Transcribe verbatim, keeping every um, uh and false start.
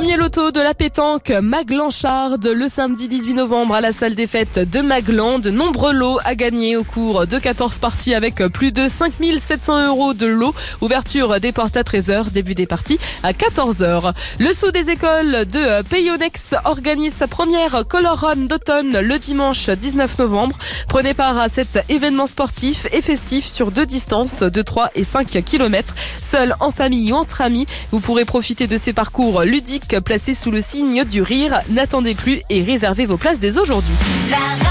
Premier loto de la pétanque Maglancharde le samedi dix-huit novembre à la salle des fêtes de Maglan. De nombreux lots à gagner au cours de quatorze parties avec plus de cinq mille sept cents euros de lots. Ouverture des portes à treize heures, début des parties à quatorze heures. Le Sceau des écoles de Payonex organise sa première Color Run d'automne le dimanche dix-neuf novembre. Prenez part à cet événement sportif et festif sur deux distances de trois et cinq kilomètres. Seul, en famille ou entre amis, vous pourrez profiter de ces parcours ludiques placés sous le signe du rire. N'attendez plus et réservez vos places dès aujourd'hui.